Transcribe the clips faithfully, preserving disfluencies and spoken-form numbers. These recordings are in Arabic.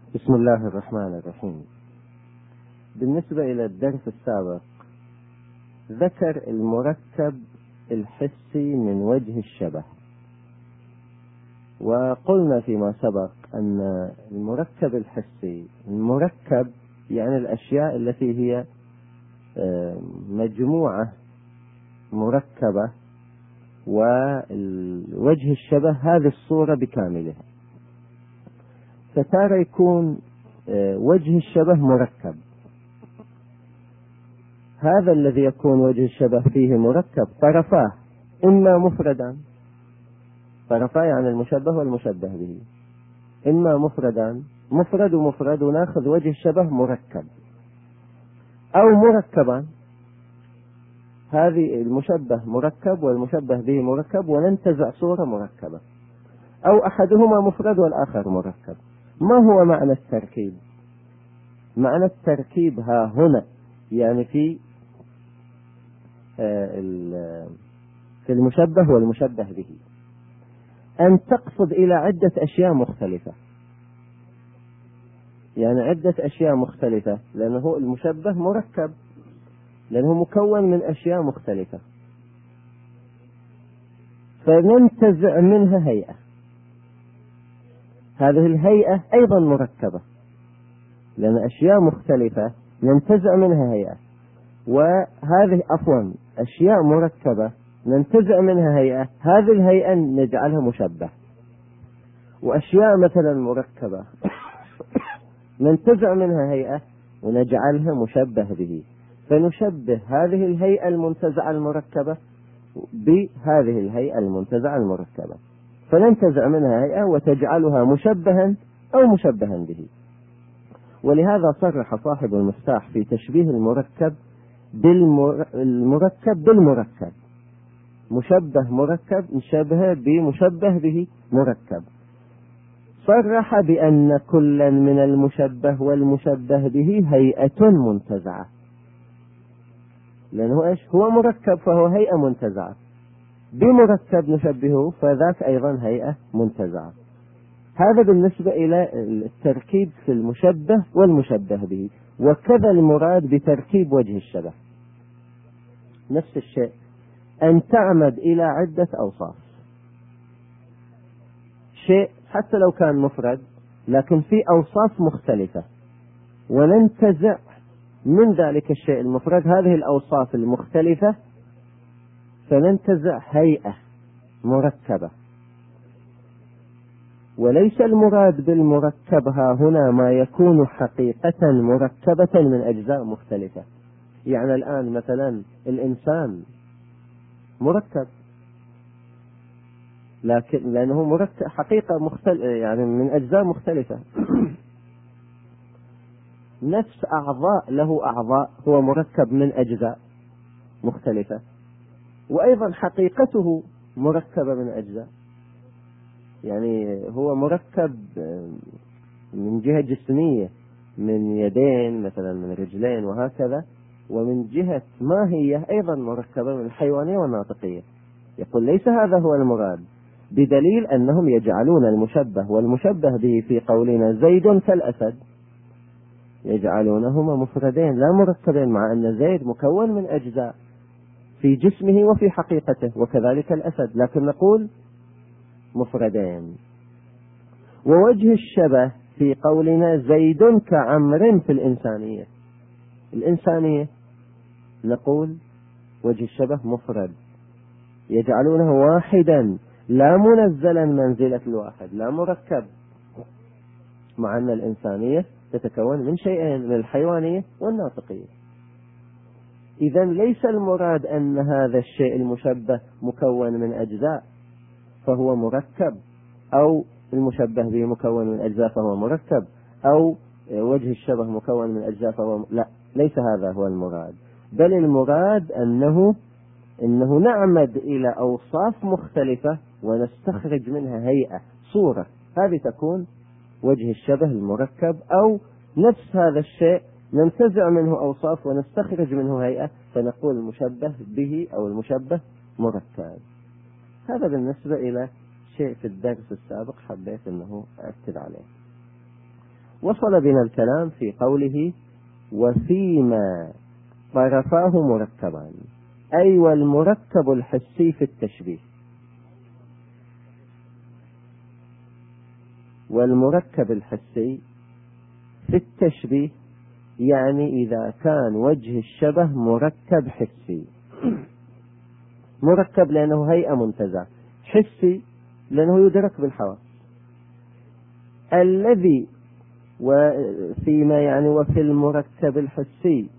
بسم الله الرحمن الرحيم. بالنسبة إلى الدرس السابق ذكر المركب الحسي من وجه الشبه، وقلنا فيما سبق أن المركب الحسي المركب يعني الأشياء التي هي مجموعة مركبة، ووجه الشبه هذه الصورة بكاملها. فتارة يكون وجه الشبه مركب، هذا الذي يكون وجه الشبه فيه مركب طرفاه إما مفردا، طرفاه يعني المشبه والمشبه به، إما مفردا مفرد ومفرد وناخذ وجه الشبه مركب، أو مركبا هذه المشبه مركب والمشبه به مركب وننتزع صورة مركبة، أو أحدهما مفرد والآخر مركب. ما هو معنى التركيب؟ معنى التركيب ها هنا يعني في في المشبه والمشبه به أن تقصد إلى عدة أشياء مختلفة، يعني عدة أشياء مختلفة، لأنه المشبه مركب لأنه مكون من أشياء مختلفة، فننتزع منها هيئة، هذه الهيئة أيضا مركبة لأن أشياء مختلفة ننتزع منها هيئة، وهذه عفوا أشياء مركبة ننتزع منها هيئة، هذه الهيئة نجعلها مشبه. وأشياء مثلا مركبة ننتزع منها هيئة ونجعلها مشبه به، فنشبه هذه الهيئة المنتزعة المركبة بهذه الهيئة المنتزعة المركبة، فننتزع منها هيئة وتجعلها مشبها أو مشبها به. ولهذا صرح صاحب المفتاح في تشبيه المركب بالمركب بالمركب، مشبه مركب نشبه بمشبه به مركب. صرح بأن كلا من المشبه والمشبه به هيئة منتزعة، لأنه إيش هو مركب فهو هيئة منتزعة، بمركب نشبهه فذاك أيضا هيئة منتزعة. هذا بالنسبة إلى التركيب في المشبه والمشبه به. وكذا المراد بتركيب وجه الشبه نفس الشيء، أن تعمد إلى عدة أوصاف، شيء حتى لو كان مفرد لكن في أوصاف مختلفة، وننتزع من ذلك الشيء المفرد هذه الأوصاف المختلفة فننتزع هيئة مركبة. وليس المراد بالمركب ها هنا ما يكون حقيقة مركبة من أجزاء مختلفة. يعني الآن مثلا الإنسان مركب لكن لأنه مركب حقيقة مختلفة يعني من أجزاء مختلفة نفس أعضاء له أعضاء هو مركب من أجزاء مختلفة، وأيضا حقيقته مركبة من أجزاء، يعني هو مركب من جهة جسمية من يدين مثلا من رجلين وهكذا، ومن جهة ماهية أيضا مركبة من الحيوانية والناطقية. يقول ليس هذا هو المراد، بدليل أنهم يجعلون المشبه والمشبه به في قولنا زيد كالأسد يجعلونهما مفردين لا مركبين، مع أن زيد مكون من أجزاء في جسمه وفي حقيقته، وكذلك الأسد، لكن نقول مفردين. ووجه الشبه في قولنا زيد كعمر في الإنسانية، الإنسانية نقول وجه الشبه مفرد، يجعلونه واحدا لا منزلا منزلة الواحد لا مركب، مع أن الإنسانية تتكون من شيئين من الحيوانية والناطقية. إذن ليس المراد أن هذا الشيء المشبه مكون من أجزاء فهو مركب، أو المشبه به مكون من أجزاء فهو مركب، أو وجه الشبه مكون من أجزاء فهو لا، ليس هذا هو المراد، بل المراد أنه إنه نعمد إلى أوصاف مختلفة ونستخرج منها هيئة صورة، هذه تكون وجه الشبه المركب. أو نفس هذا الشيء ننتزع منه أوصاف ونستخرج منه هيئة فنقول المشبه به أو المشبه مركب. هذا بالنسبة إلى شيء في الدرس السابق حبيت أنه أكد عليه. وصل بنا الكلام في قوله وفيما طرفاه مركبان، أي والمركب الحسي في التشبيه. والمركب الحسي في التشبيه يعني إذا كان وجه الشبه مركب حسي. مركب لأنه هيئة منتزعة، حسي لأنه يدرك بالحواس. الذي وفيما يعني وفي المركب الحسي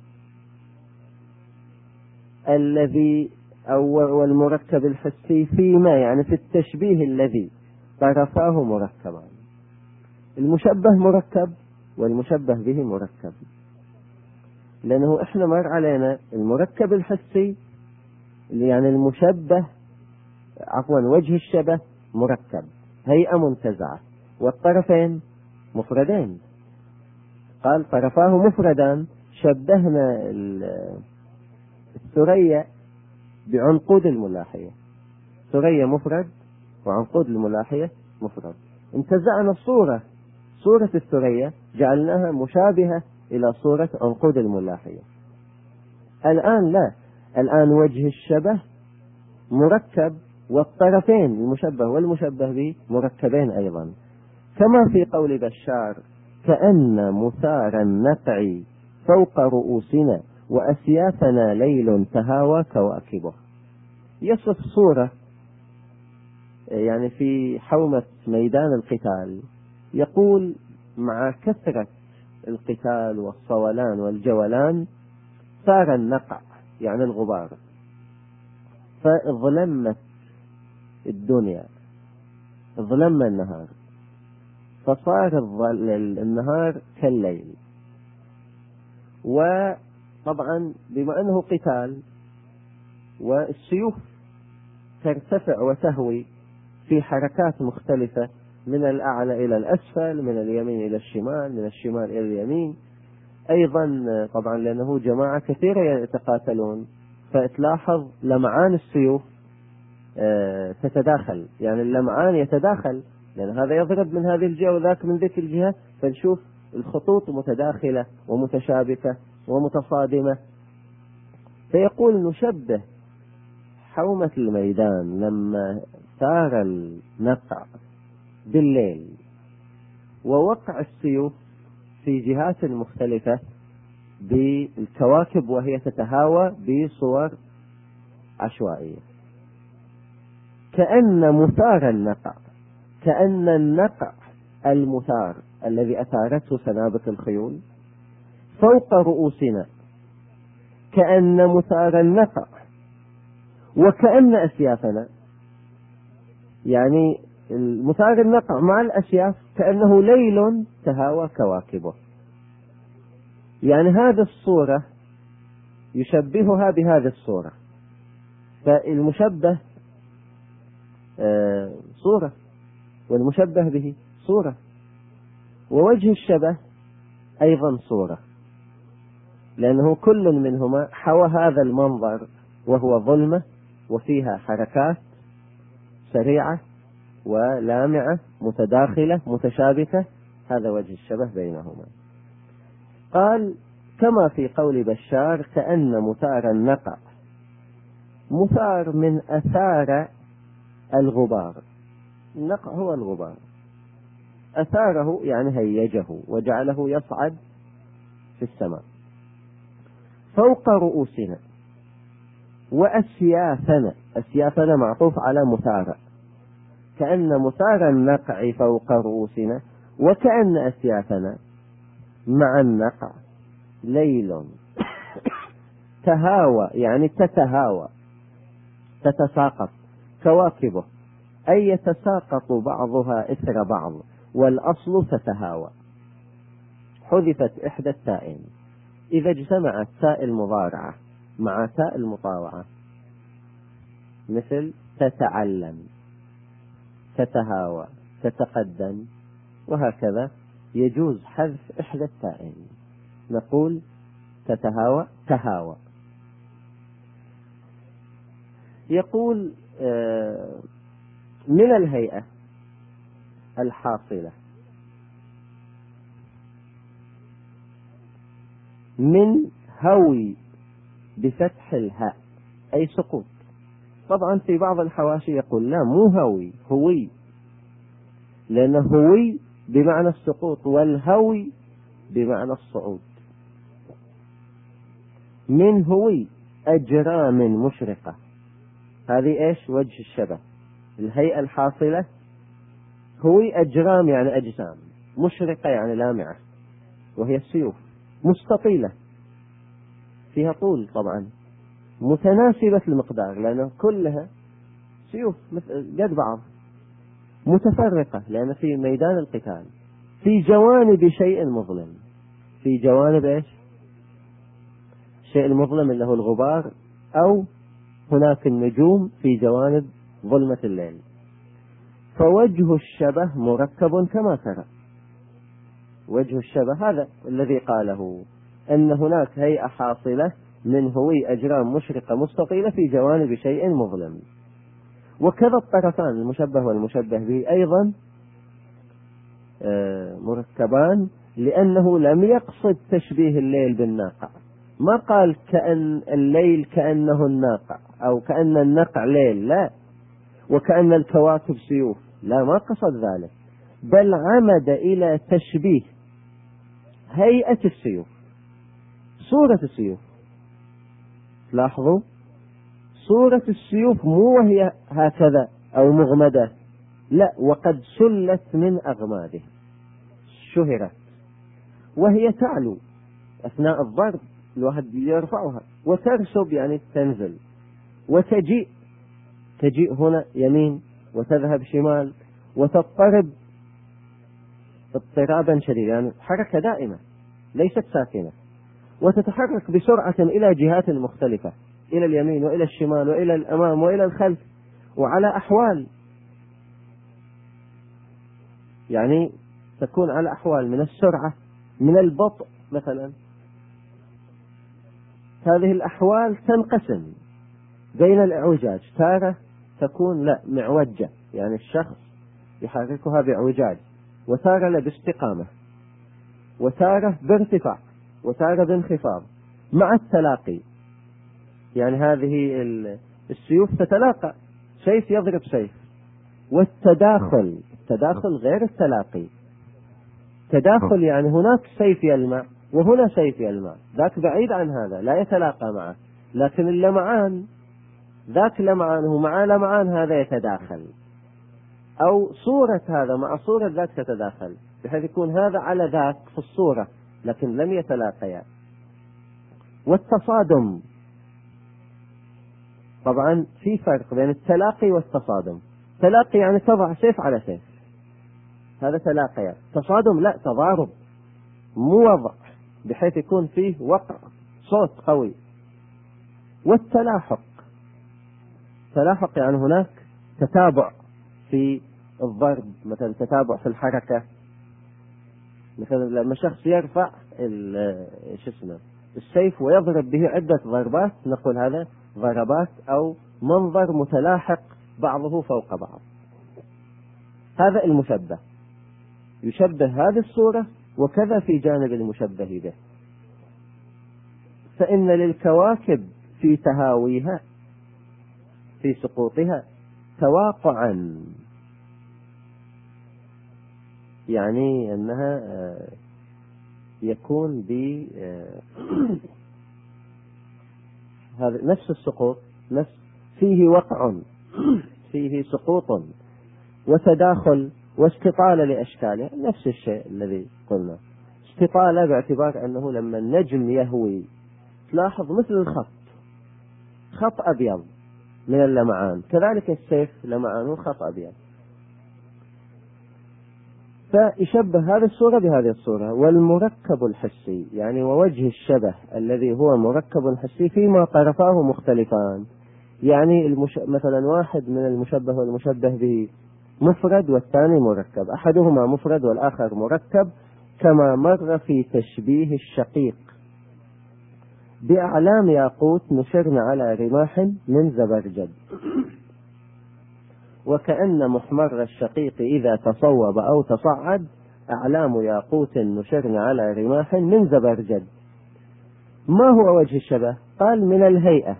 الذي أو والمركب الحسي فيما يعني في التشبيه الذي طرفاه مركبان. المشبه مركب والمشبه به مركب، لأنه إحنا مر علينا المركب الحسي يعني المشبه عفوا وجه الشبه مركب هيئة منتزعة والطرفين مفردين. قال طرفاه مفردان، شبهنا الثريا بعنقود الملاحية، ثريا مفرد وعنقود الملاحية مفرد. انتزعنا الصورة صورة الثريا جعلناها مشابهة إلى صورة عنقود الملاحية. الآن لا، الآن وجه الشبه مركب والطرفين المشبه والمشبه به مركبين أيضا، كما في قول بشار كأن مثار النقع فوق رؤوسنا وأسيافنا ليل تهاوى كواكبه. يصف صورة يعني في حومة ميدان القتال، يقول مع كثرة القتال والصولان والجولان صار النقع يعني الغبار، فظلمت الدنيا ظلم النهار، فصار النهار كالليل. وطبعا بما أنه قتال والسيوف ترتفع وتهوي في حركات مختلفة من الأعلى إلى الأسفل، من اليمين إلى الشمال، من الشمال إلى اليمين أيضا، طبعا لأنه جماعة كثيرة يتقاتلون، فتلاحظ لمعان السيوف تتداخل، يعني اللمعان يتداخل، لأن هذا يضرب من هذه الجهة وذاك من ذيك الجهة، فنشوف الخطوط متداخلة ومتشابكة ومتصادمة. فيقول نشبه حومة الميدان لما ثار النقع بالليل ووقع السيوف في جهات مختلفة بالكواكب وهي تتهاوى بصور عشوائية. كأن مثار النقع، كأن النقع المثار الذي أثارته سنابك الخيول فوق رؤوسنا، كأن مثار النقع وكأن أسيافنا، يعني المثار النقع مع الأسياف كأنه ليل تهاوى كواكبه. يعني هذه الصورة يشبهها بهذه الصورة، فالمشبه صورة والمشبه به صورة، ووجه الشبه أيضا صورة، لأنه كل منهما حوى هذا المنظر وهو ظلمة وفيها حركات سريعة ولامعة متداخلة متشابكة، هذا وجه الشبه بينهما. قال كما في قول بشار كأن مثار النقع، مثار من أثار الغبار، النقع هو الغبار، أثاره يعني هيجه وجعله يصعد في السماء فوق رؤوسنا وأسيافنا، أسيافنا معطوف على مثار، كأن مثار النقع فوق رؤوسنا وكأن أسيافنا مع النقع ليل تهاوى يعني تتهاوى تتساقط كواكبه، أي يتساقط بعضها إثر بعض، والأصل تتهاوى. حذفت إحدى التائين، إذا اجتمعت تاء المضارعة مع تاء المطاوعة مثل تتعلم تتهاوى تتقدم وهكذا، يجوز حذف إحدى التائين، نقول تتهاوى تهاوى. يقول من الهيئة الحاصلة من هوي بفتح الهاء أي سقوط. طبعا في بعض الحواشي يقول لا مو هوي، هوي، لأن هوي بمعنى السقوط والهوي بمعنى الصعود. من هوي أجرام مشرقة، هذه إيش وجه الشبه، الهيئة الحاصلة. هوي أجرام يعني أجسام، مشرقة يعني لامعة، وهي السيوف مستطيلة فيها طول طبعا، متناسبة المقدار لأنه كلها سيوف قد بعض، متفرقة لأن في ميدان القتال، في جوانب شيء مظلم. في جوانب إيش؟ الشيء المظلم اللي هو الغبار، أو هناك النجوم في جوانب ظلمة الليل. فوجه الشبه مركب كما ترى. وجه الشبه هذا الذي قاله، أن هناك هيئة حاصلة من هوي أجرام مشرقة مستطيلة في جوانب شيء مظلم. وكذا الطرفان المشبه والمشبه به أيضا مركبان، لأنه لم يقصد تشبيه الليل بالناقع. ما قال كأن الليل كأنه الناقع، أو كأن النقع ليل، لا، وكأن الكواكب سيوف، لا، ما قصد ذلك، بل عمد إلى تشبيه هيئة السيوف، صورة السيوف. لاحظوا صورة السيوف مو وهي هكذا أو مغمدة، لا، وقد سلت من أغماده، شهرت، وهي تعلو أثناء الضرب، الواحد يرفعها، وترسب يعني تنزل، وتجيء، تجيء هنا يمين وتذهب شمال، وتضطرب اضطرابا شديدا، يعني حركة دائمة ليست ساكنة، وتتحرك بسرعة إلى جهات مختلفة، إلى اليمين وإلى الشمال وإلى الأمام وإلى الخلف، وعلى أحوال، يعني تكون على أحوال من السرعة، من البطء مثلا. هذه الأحوال تنقسم بين الإعوجاج، تارة تكون لا معوجة، يعني الشخص يحركها باعوجاج، وتارة لا باستقامة، وتارة بارتفاع، وتارة بانخفاض، مع التلاقي. يعني هذه السيوف تتلاقى، سيف يضرب سيف. والتداخل، التداخل غير التلاقي. تداخل يعني هناك سيف يلمع وهنا سيف يلمع، ذاك بعيد عن هذا لا يتلاقى معه، لكن اللمعان، ذاك لمعانه مع لمعان هذا يتداخل، أو صورة هذا مع صورة ذاك تتداخل، بحيث يكون هذا على ذاك في الصورة لكن لم يتلاقيا. والتصادم، طبعا في فرق بين التلاقي والتصادم. تلاقي يعني تضع سيف على سيف، هذا تلاقيا. تصادم لا، تضارب، مو وضع، بحيث يكون فيه وقع صوت قوي. والتلاحق، تلاحق يعني هناك تتابع في الضرب، مثلا تتابع في الحركة، مثلا لما شخص يرفع شو اسمه السيف ويضرب به عدة ضربات، نقول هذا ضربات أو منظر متلاحق بعضه فوق بعض. هذا المشبه يشبه هذه الصورة، وكذا في جانب المشبه به. فإن للكواكب في تهاويها، في سقوطها، تواقعا، يعني أنها يكون ب هذا نفس السقوط، نفس فيه وقع، فيه سقوط وتداخل واستطالة لأشكاله، نفس الشيء الذي قلنا. استطالة باعتبار أنه لما النجم يهوي تلاحظ مثل الخط، خط أبيض من اللمعان، كذلك السيف لمعانه خط أبيض. فيشبه هذه الصورة بهذه الصورة. والمركب الحسي، يعني ووجه الشبه الذي هو مركب حسي فيما طرفاه مختلفان، يعني المش... مثلا واحد من المشبه والمشبه به مفرد والثاني مركب، أحدهما مفرد والآخر مركب، كما مر في تشبيه الشقيق بأعلام ياقوت نشرن على رماح من زبرجد. وكأن محمر الشقيق إذا تصوب أو تصعد أعلام ياقوت نشرن على رماح من زبرجد. ما هو وجه الشبه؟ قال من الهيئة.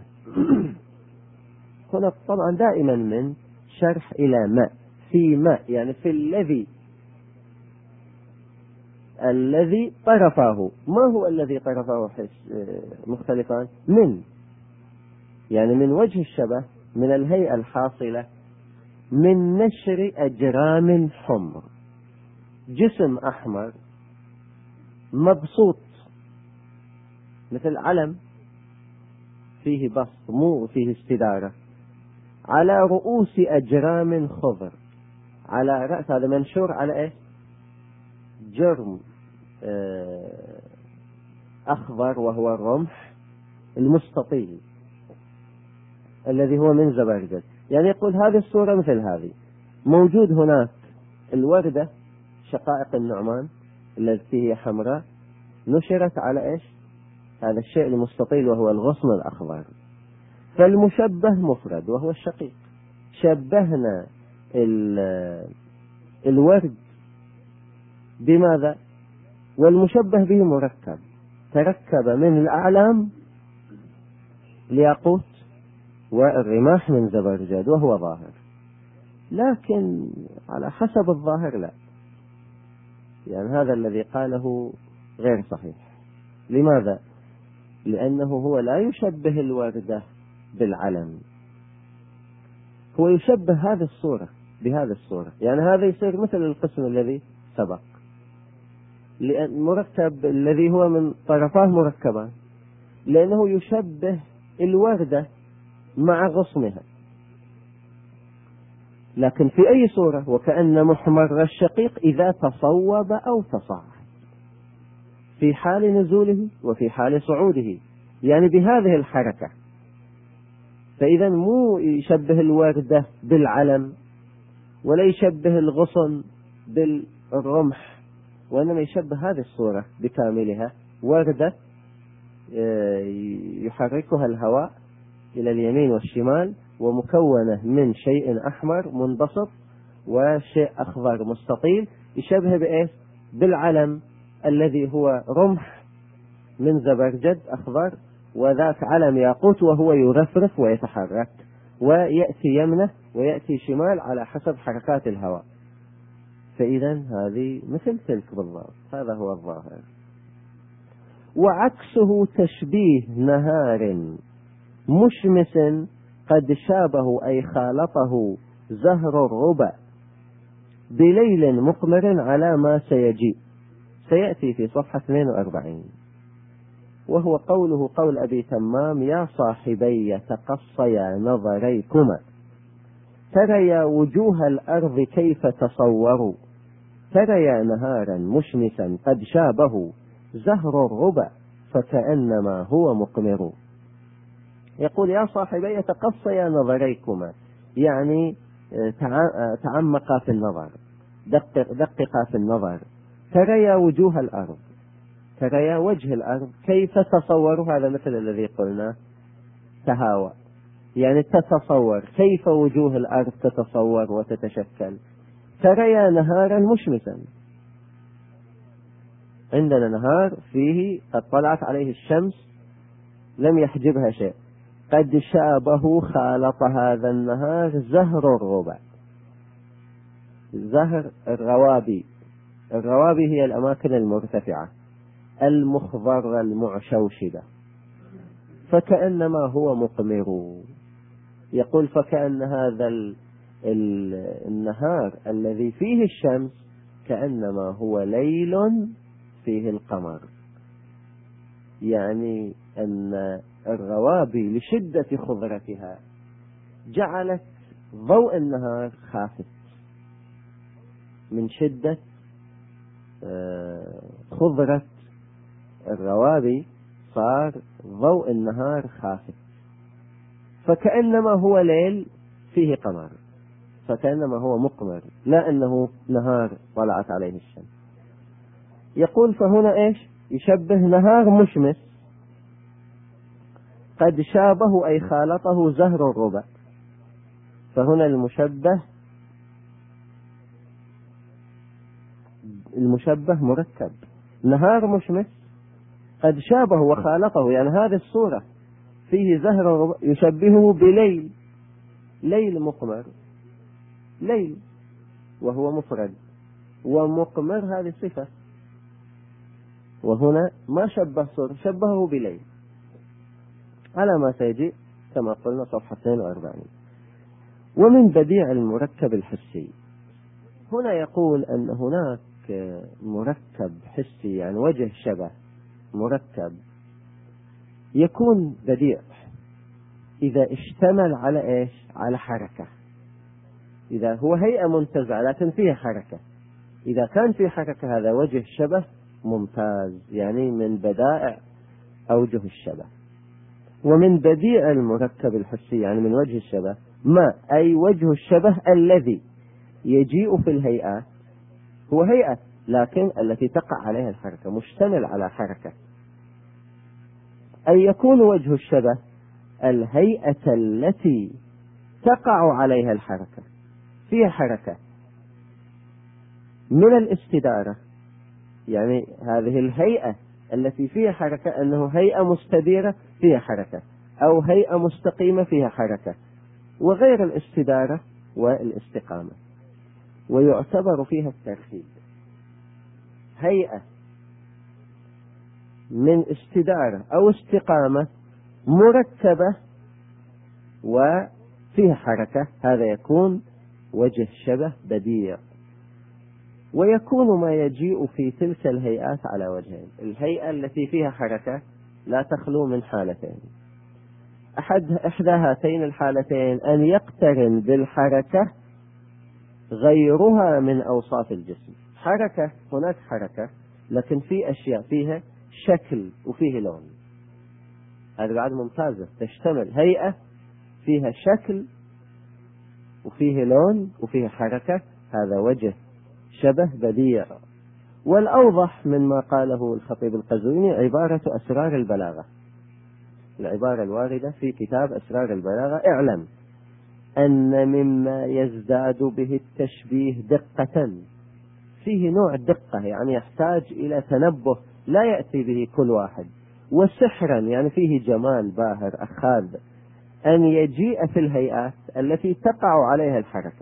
هنا طبعا دائما من شرح إلى ما، في ما يعني في الذي، الذي طرفاه. ما هو الذي طرفاه مختلفان؟ من، يعني من وجه الشبه من الهيئة الحاصلة من نشر أجرام حمر، جسم أحمر مبسوط مثل علم فيه بسط مو فيه استدارة، على رؤوس أجرام خضر، على رأس هذا منشور على إيه؟ جرم أخضر وهو الرمح المستطيل الذي هو من زبرجد. يعني يقول هذه الصورة مثل هذه، موجود هناك الوردة شقائق النعمان التي هي حمراء نشرت على إيش؟ هذا الشيء المستطيل وهو الغصن الأخضر. فالمشبه مفرد وهو الشقيق، شبهنا الورد بماذا؟ والمشبه به مركب، تركب من الأعلام الياقوت والرماح من زبرجد وهو ظاهر، لكن على حسب الظاهر لا، يعني هذا الذي قاله غير صحيح. لماذا؟ لأنه هو لا يشبه الوردة بالعلم، هو يشبه هذه الصورة بهذه الصورة. يعني هذا يصير مثل القسم الذي سبق، لأن مركب الذي هو من طرفاه مركبان، لأنه يشبه الوردة مع غصنها. لكن في أي صورة؟ وكأن محمر الشقيق إذا تصوب أو تصاعد في حال نزوله وفي حال صعوده، يعني بهذه الحركة. فإذا مو يشبه الوردة بالعلم ولا يشبه الغصن بالرمح، وإنما يشبه هذه الصورة بكاملها، وردة يحركها الهواء إلى اليمين والشمال ومكونة من شيء أحمر منبسط وشيء أخضر مستطيل، يشبه بإيش؟ بالعلم الذي هو رمح من زبرجد أخضر، وذاك علم ياقوت وهو يرفرف ويتحرك ويأتي يمنه ويأتي شمال على حسب حركات الهواء. فإذا هذه مثل تلك بالضبط، هذا هو الظاهر. وعكسه تشبيه نهار مشمس قد شابه أي خالطه زهر الربا بليل مقمر على ما سيجيء، سيأتي في صفحة اثنين وأربعين، وهو قوله قول أبي تمام: يا صاحبي تقصيا نظريكما تريا وجوه الأرض كيف تصوروا، تريا نهارا مشمسا قد شابه زهر الربا فكأنما هو مقمر. يقول: يا صاحبي تقصيا نظريكما، يعني تعمقا في النظر، دقق دققا في النظر. تريا وجوه الأرض، تريا وجه الأرض كيف تصور، هذا مثل الذي قلنا تهاوى، يعني تتصور كيف وجوه الأرض تتصور وتتشكل. تريا نهارا مشمسا، عندنا نهار فيه قد طلعت عليه الشمس لم يحجبها شيء، قد شابه خالط هذا النهار زهر الربع، زهر الروابي. الروابي هي الأماكن المرتفعة المخضرة المعشوشبة، فكأنما هو مقمر. يقول: فكأن هذا ال ال النهار الذي فيه الشمس كأنما هو ليل فيه القمر، يعني أن الروابي لشدة خضرتها جعلت ضوء النهار خافت، من شدة خضرة الروابي صار ضوء النهار خافت، فكأنما هو ليل فيه قمر، فكأنما هو مقمر، لا أنه نهار طلعت عليه الشمس. يقول: فهنا إيش؟ يشبه نهار مشمس قد شابه أي خالطه زهر الربع، فهنا المشبه المشبه مركب، نهار مشمس قد شابه وخالطه، يعني هذه الصورة فيه زهر يشبهه بليل، ليل مقمر، ليل وهو مفرد، ومقمر هذه صفة، وهنا ما شبه صورة، شبهه بليل على ما سيجي كما قلنا صفحة اثنين وأربعين. ومن بديع المركب الحسي، هنا يقول أن هناك مركب حسي، يعني وجه شبه مركب يكون بديع إذا اشتمل على إيش؟ على حركة. إذا هو هيئة منتزعة لكن فيها حركة، إذا كان في حركة هذا وجه شبه ممتاز، يعني من بدائع أوجه الشبه. ومن بديع المركب الحسي يعني من وجه الشبه ما أي وجه الشبه الذي يجيء في الهيئات، هو هيئة لكن التي تقع عليها الحركة، مشتمل على حركة. أي يكون وجه الشبه الهيئة التي تقع عليها الحركة، فيها حركة من الاستدارة، يعني هذه الهيئة التي فيها حركة أنه هيئة مستديرة فيها حركة، أو هيئة مستقيمة فيها حركة، وغير الاستدارة والاستقامة. ويعتبر فيها التركيب، هيئة من استدارة أو استقامة مركبة وفيها حركة، هذا يكون وجه شبه بديع. ويكون ما يجيء في تلك الهيئات على وجهين، الهيئة التي فيها حركة لا تخلو من حالتين، أحد إحدى هاتين الحالتين أن يقترن بالحركة غيرها من أوصاف الجسم، حركة، هناك حركة لكن في أشياء فيها شكل وفيه لون، هذا بعد ممتازة، تشتمل هيئة فيها شكل وفيه لون وفيه حركة، هذا وجه شبه بديع. والأوضح من ما قاله الخطيب القزويني عبارة أسرار البلاغة، العبارة الواردة في كتاب أسرار البلاغة: اعلم أن مما يزداد به التشبيه دقة، فيه نوع دقة يعني يحتاج إلى تنبه لا يأتي به كل واحد، وسحرا يعني فيه جمال باهر أخاذ، أن يجيء في الهيئات التي تقع عليها الحركة،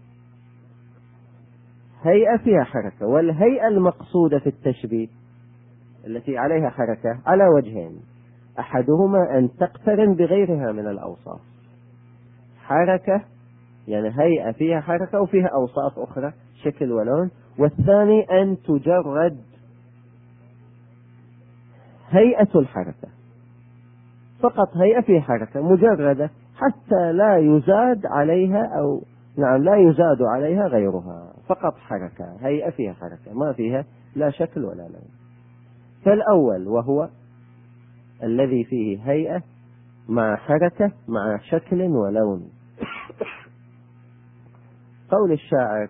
هيئة فيها حركة، والهيئة المقصودة في التشبيه التي عليها حركة على وجهين، أحدهما أن تقترن بغيرها من الأوصاف، حركة يعني هيئة فيها حركة وفيها أوصاف أخرى شكل ولون، والثاني أن تجرد هيئة الحركة، فقط هيئة فيها حركة مجردة حتى لا يزاد عليها أو نعم لا يزاد عليها غيرها، فقط حركة، هيئة فيها حركة ما فيها لا شكل ولا لون. فالأول وهو الذي فيه هيئة مع حركة مع شكل ولون. قول الشاعر: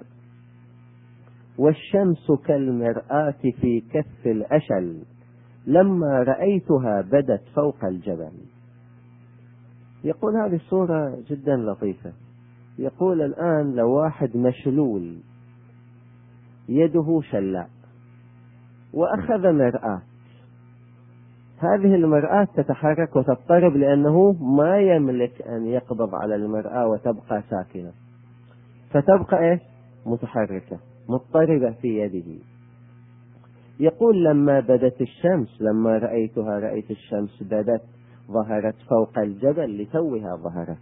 والشمس كالمرآة في كف الأشل لما رأيتها بدت فوق الجبل. يقول هذه الصورة جدا لطيفة، يقول الآن لو واحد مشلول يده شلاء وأخذ مرآة، هذه المرآة تتحرك وتضطرب لأنه ما يملك أن يقبض على المرآة وتبقى ساكنة، فتبقى إيش؟ متحركة مضطربة في يده. يقول لما بدت الشمس، لما رأيتها رأيت الشمس بدت ظهرت فوق الجبل لتوها ظهرت.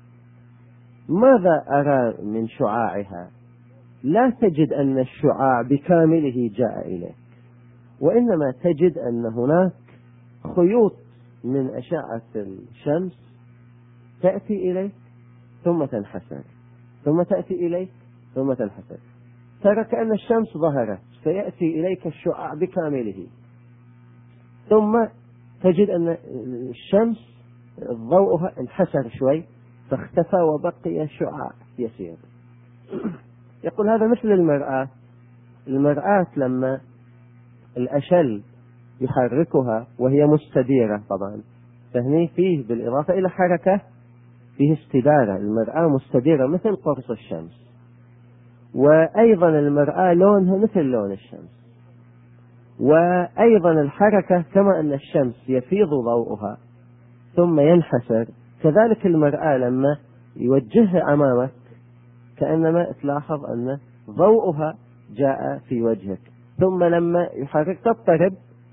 ماذا أرى من شعاعها؟ لا تجد أن الشعاع بكامله جاء إليك، وإنما تجد أن هناك خيوط من أشعة الشمس تأتي إليك ثم تنحسر، ثم تأتي إليك ثم تنحسر، ترى كأن الشمس ظهرت فيأتي إليك الشعاع بكامله، ثم تجد أن الشمس ضوءها انحسر شوي فاختفى وبقي شعاع يسير. يقول هذا مثل المرآة، المرآة لما الأشل يحركها وهي مستديرة طبعا، فهني فيه بالإضافة إلى حركة فيه استدارة، المرآة مستديرة مثل قرص الشمس، وأيضا المرآة لونها مثل لون الشمس، وأيضا الحركة كما أن الشمس يفيض ضوءها ثم ينحسر، كذلك المرآة لما يوجهها أمامك كأنما تلاحظ أن ضوءها جاء في وجهك، ثم لما يحرك تضطرب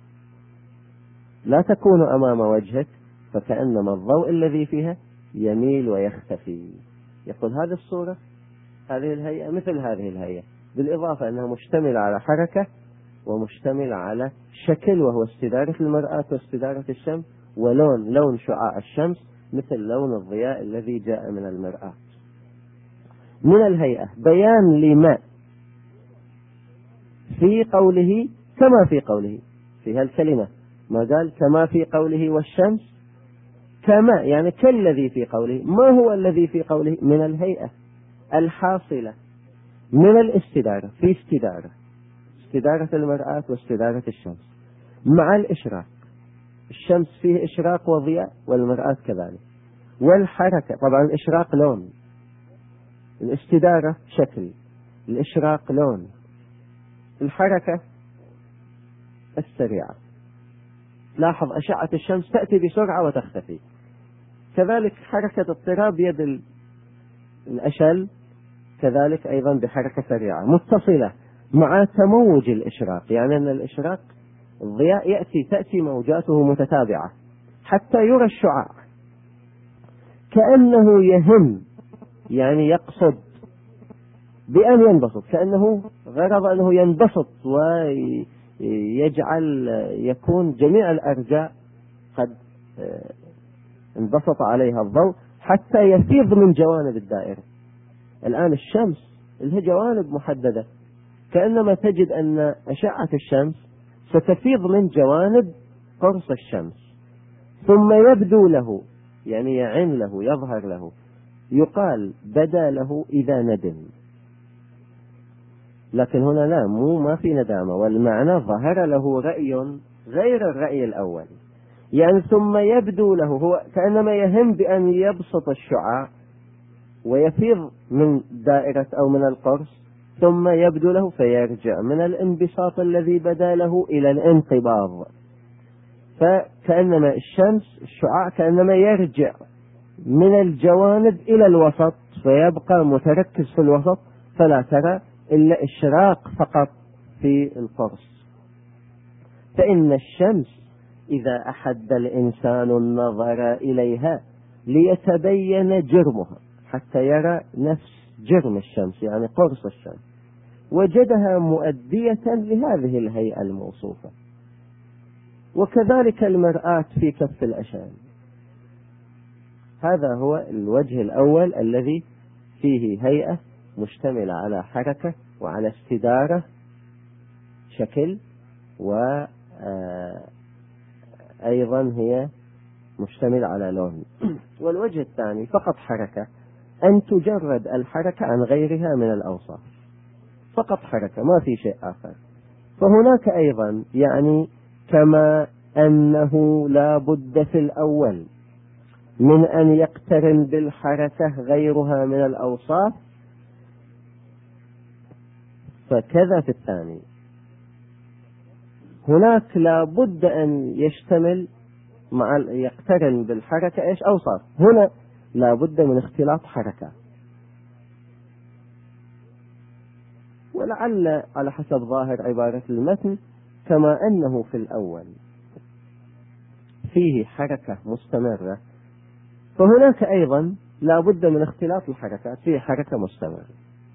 لا تكون أمام وجهك، فكأنما الضوء الذي فيها يميل ويختفي. يقول هذه الصورة، هذه الهيئة مثل هذه الهيئة، بالإضافة أنها مشتملة على حركة ومشتملة على شكل وهو استدارة المرآة واستدارة الشمس، ولون لون شعاع الشمس مثل لون الضياء الذي جاء من المرآة. من الهيئة بيان لما في قوله كما في قوله في هالكلمة، ما قال كما في قوله والشمس، كما يعني كالذي في قوله. ما هو الذي في قوله؟ من الهيئة الحاصلة من الاستدارة، في استدارة استدارة المرآة واستدارة الشمس مع الإشراق. الشمس فيه إشراق وضياء والمرآة كذلك، والحركة طبعا الإشراق لون، الاستدارة شكل، الإشراق لون، الحركة السريعة. لاحظ أشعة الشمس تأتي بسرعة وتختفي، كذلك حركة اضطراب يد الأشل كذلك أيضا بحركة سريعة متصلة مع تموج الإشراق، يعني أن الإشراق الضياء يأتي تأتي موجاته متتابعة حتى يرى الشعاع كأنه يهم، يعني يقصد بأن ينبسط، كأنه غرض أنه ينبسط ويجعل يكون جميع الأرجاء قد انبسط عليها الضوء حتى يفيض من جوانب الدائرة. الآن الشمس لها جوانب محددة، كأنما تجد أن أشعة الشمس ستفيض من جوانب قرص الشمس ثم يبدو له، يعني يعن له يظهر له، يقال بدا له إذا ندم، لكن هنا لا، مو ما في ندامة، والمعنى ظهر له رأي غير الرأي الأول، يعني ثم يبدو له، هو كأنما يهم بأن يبسط الشعاع ويفيض من دائرة أو من القرص، ثم يبدو له فيرجع من الانبساط الذي بدا له إلى الانقباض، فكأنما الشمس الشعاع كأنما يرجع من الجوانب إلى الوسط فيبقى متركز في الوسط، فلا ترى إلا إشراق فقط في القرص. فإن الشمس إذا أحد الإنسان النظر إليها ليتبين جرمها حتى يرى نفس جرم الشمس يعني قرص الشمس، وجدها مؤدية لهذه الهيئة الموصوفة. وكذلك المرآة في كف الأشان. هذا هو الوجه الأول الذي فيه هيئة مشتملة على حركة وعلى استدارة شكل، وأيضا هي مشتملة على لون. والوجه الثاني فقط حركة، أن تجرد الحركة عن غيرها من الأوصاف، فقط حركة ما في شيء آخر. فهناك أيضا يعني كما أنه لا بد في الأول من أن يقترن بالحركة غيرها من الأوصاف، فكذا في الثاني. هناك لا بد أن يشتمل مع يقترن بالحركة إيش أوصاف، هنا لا بد من اختلاط حركة، ولعل على حسب ظاهر عبارة المتن كما أنه في الأول فيه حركة مستمرة، فهناك أيضا لا بد من اختلاط الحركات، فيه حركة مستمرة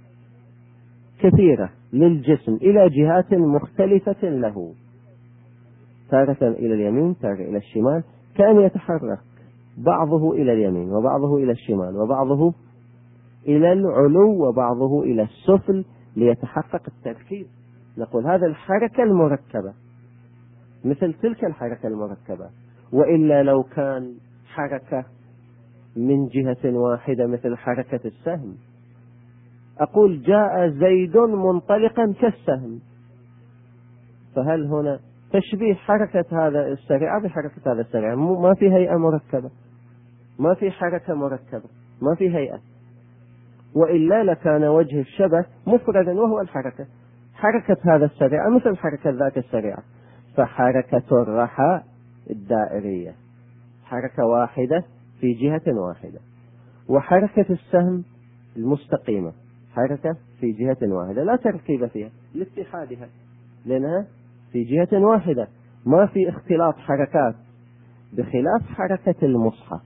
كثيرة للجسم إلى جهات مختلفة له، تارة إلى اليمين تارة إلى الشمال، كأن يتحرك بعضه إلى اليمين وبعضه إلى الشمال وبعضه إلى العلو وبعضه إلى السفل ليتحقق التركيب. نقول هذا الحركة المركبة مثل تلك الحركة المركبة، وإلا لو كان حركة من جهة واحدة مثل حركة السهم، أقول جاء زيد منطلقا كالسهم، فهل هنا تشبيه حركة هذا السريعة بحركة هذا السريعة؟ ما في هيئة مركبة، ما في حركة مركبة، ما في هيئة، وإلا لكان وجه الشبه مفردا وهو الحركة. حركة هذا السريعة مثل حركة ذاك السريعة، فحركة الرحى الدائرية حركة واحدة في جهة واحدة، وحركة السهم المستقيمة حركة في جهة واحدة لا تركيب فيها لاتحادها، لأنها في جهة واحدة ما في اختلاط حركات، بخلاف حركة المصحف.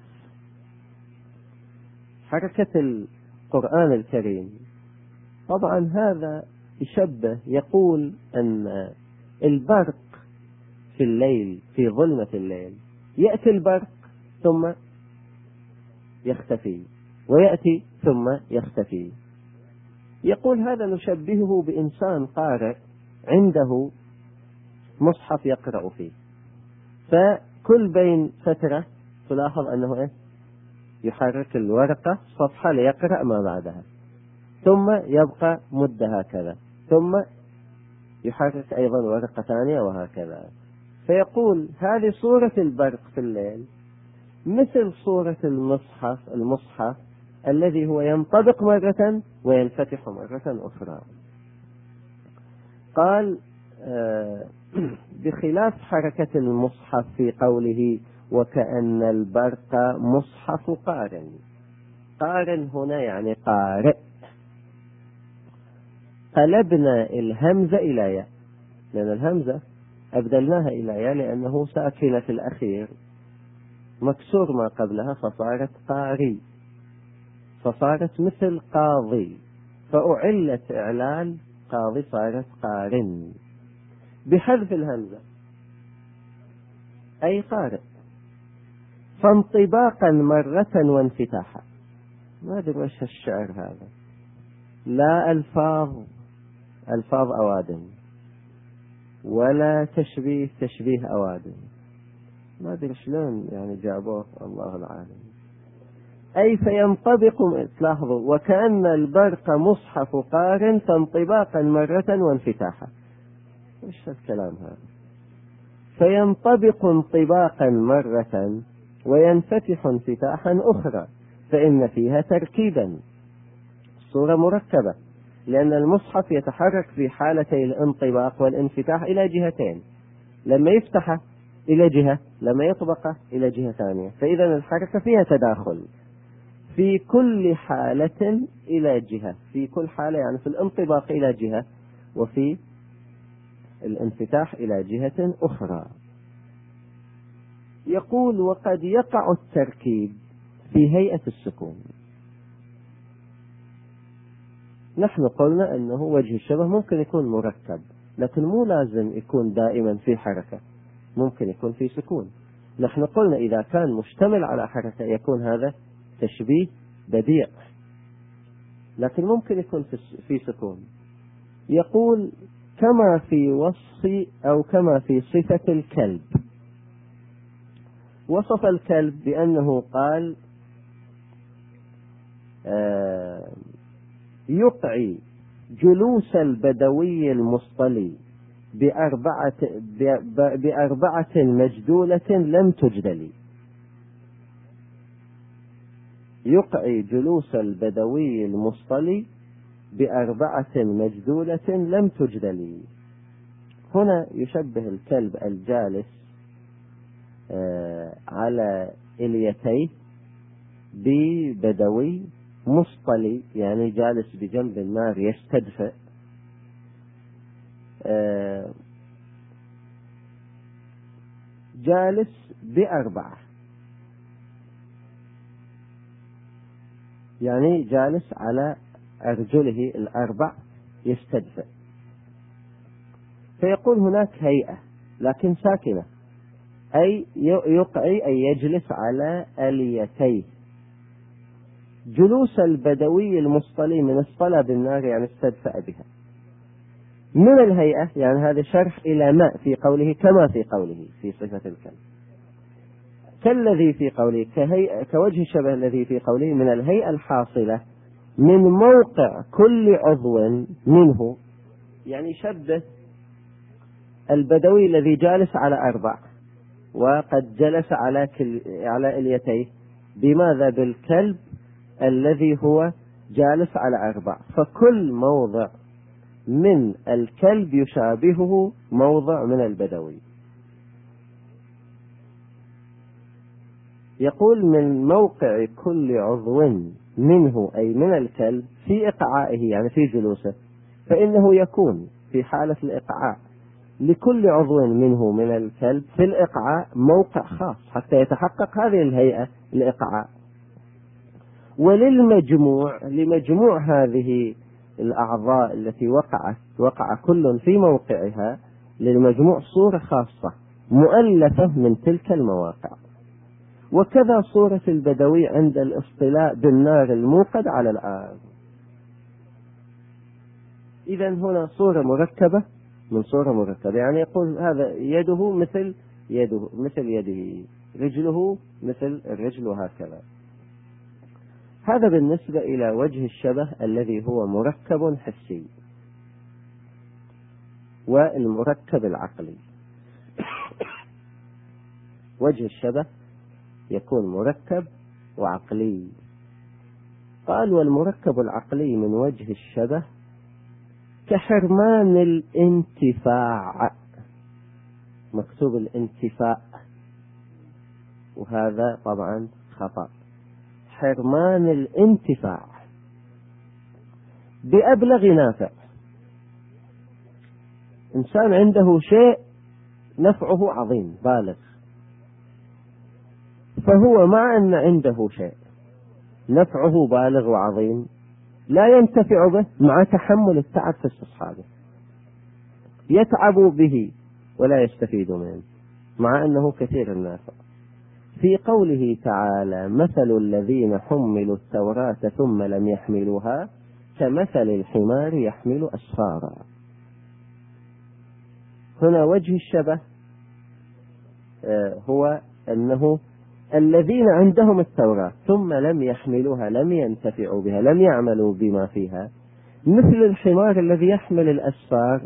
حركة القرآن الكريم طبعا هذا يشبه، يقول أن البرق في الليل في ظلمة الليل يأتي البرق ثم يختفي ويأتي ثم يختفي. يقول هذا نشبهه بإنسان قارئ عنده مصحف يقرأ فيه، فكل بين فترة تلاحظ أنه إيه؟ يحرك الورقة صفحة ليقرأ ما بعدها، ثم يبقى مدة هكذا، ثم يحرك أيضا ورقة ثانية وهكذا. فيقول هذه صورة البرق في الليل مثل صورة المصحف المصحف الذي هو ينطبق مرة وينفتح مرة أخرى. قال آه بخلاف حركة المصحف في قوله وكأن البرق مصحف قارن. قارن هنا يعني قارئ. قلبنا الهمزة إلى ياء، لأن الهمزة أبدلناها إلى ياء لأنه ساكنة في الأخير مكسور ما قبلها فصارت قاري، فصارت مثل قاضي، فأعلت إعلال قاضي صارت قارن بحذف الهمزة أي قارئ. فانطباقا مرة وانفتاحا، ما أدري وش الشعر هذا، لا ألفاظ ألفاظ أوادم ولا تشبيه تشبيه أوادم، ما أدري شلون يعني جابوه الله العالم. أي فينطبق، تلاحظوا وكأن البرق مصحف قارن فانطباقا مرة وانفتاحا، وش الكلام هذا؟ فينطبق انطباقا مرة وينفتح انفتاحا أخرى، فإن فيها تركيبا، صورة مركبة، لأن المصحف يتحرك في حالتي الانطباق والانفتاح إلى جهتين، لما يفتح إلى جهة لما يطبق إلى جهة ثانية، فإذا الحركة فيها تداخل في كل حالة إلى جهة، في كل حالة يعني في الانطباق إلى جهة وفي الانفتاح إلى جهة أخرى. يقول وقد يقع التركيب في هيئة السكون. نحن قلنا أنه وجه الشبه ممكن يكون مركب، لكن مو لازم يكون دائما في حركة، ممكن يكون في سكون. نحن قلنا إذا كان مشتمل على حركة يكون هذا تشبيه بديع، لكن ممكن يكون في سكون. يقول كما في وصف أو كما في صفة الكلب. وصف الكلب بأنه قال آه يقعي جلوس البدوي المصطلي بأربعة, بأربعة مجدولة لم تجدلي. يقعي جلوس البدوي المصطلي بأربعة مجدولة لم تجدلي. هنا يشبه الكلب الجالس آه على إليتيه ببدوي مصطلي، يعني جالس بجنب النار يستدفئ، آه جالس بأربعة، يعني جالس على أرجله الأربع يستدفئ. فيقول هناك هيئة لكن ساكنة، أي يقعي أي يجلس على أليتيه. جلوس البدوي المصطلي من اصطلى بالنار يعني استدفأ بها. من الهيئة يعني هذا شرح إلى ما في قوله كما في قوله في صفة الكلب، كالذي في قوله كهيئة كوجه الشبه الذي في قوله من الهيئة الحاصلة من موقع كل عضو منه، يعني شبه البدوي الذي جالس على أربع وقد جلس على كل على إليتيه بماذا؟ بالكلب الذي هو جالس على أربع، فكل موضع من الكلب يشابهه موضع من البدوي. يقول من موقع كل عضو منه أي من الكلب في إقعائه يعني في جلوسه، فإنه يكون في حالة الإقعاء لكل عضو منه من الكلب في الإقعاء موقع خاص حتى يتحقق هذه الهيئة الإقعاء. وللمجموع لمجموع هذه الأعضاء التي وقعت وقع كل في موقعها للمجموع صورة خاصة مؤلفة من تلك المواقع. وكذا صورة البدوي عند الاصطلاء بالنار الموقد على الآب. إذا هنا صورة مركبة من صورة مركبة، يعني يقول هذا يده مثل يده مثل يده، رجله مثل الرجل، وهكذا. هذا بالنسبة إلى وجه الشبه الذي هو مركب حسي. والمركب العقلي وجه الشبه يكون مركب وعقلي. قال والمركب العقلي من وجه الشبه كحرمان الانتفاع، مكتوب الانتفاع وهذا طبعا خطأ، حرمان الانتفاع بأبلغ نافع. إنسان عنده شيء نفعه عظيم بالغ، فهو مع أن عنده شيء نفعه بالغ وعظيم لا ينتفع به مع تحمل التعب في استصحابه، يتعب به ولا يستفيد منه مع أنه كثير النافع. في قوله تعالى مثل الذين حملوا التوراة ثم لم يحملوها كمثل الحمار يحمل أسفارا. هنا وجه الشبه هو أنه الذين عندهم التوراة ثم لم يحملوها لم ينتفعوا بها لم يعملوا بما فيها، مثل الحمار الذي يحمل الأسفار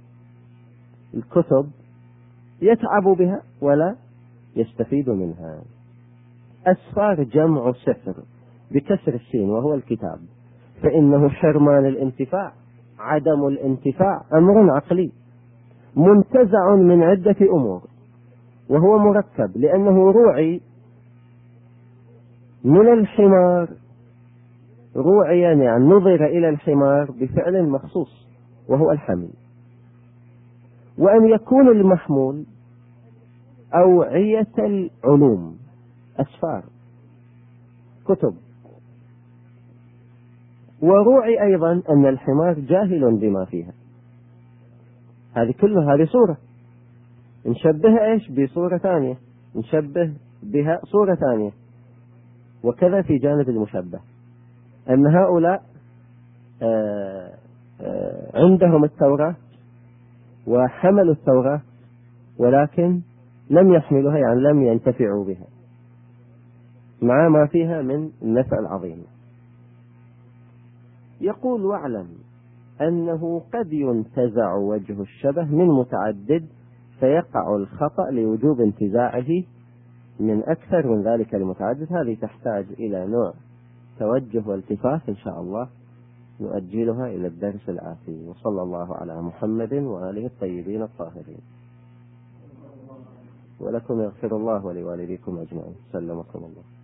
الكتب يتعب بها ولا يستفيد منها. أسفار جمع سفر بكسر السين وهو الكتاب، فإنه حرمان الانتفاع عدم الانتفاع أمر عقلي منتزع من عدة أمور، وهو مركب لأنه روعي من الحمار، روعي يعني نظر إلى الحمار بفعل مخصوص وهو الحمل، وأن يكون المحمول أوعية العلوم أسفار كتب، وروعي أيضا أن الحمار جاهل بما فيها. هذه كلها هذه صورة نشبه إيش بصورة ثانية، نشبه بها صورة ثانية. وكذا في جانب المشبه أن هؤلاء آآ آآ عندهم التوراة وحملوا التوراة ولكن لم يحملوها يعني لم ينتفعوا بها مع ما فيها من النفع العظيم. يقول واعلم أنه قد ينتزع وجه الشبه من متعدد فيقع الخطأ لوجوب انتزاعه من أكثر من ذلك المتعدد. هذه تحتاج إلى نوع توجه والتفاف إن شاء الله نؤجلها إلى الدرس الآتي. وصلى الله على محمد وآله الطيبين الطاهرين. ولكم يغفر الله ولوالديكم أجمعين. سلمكم الله.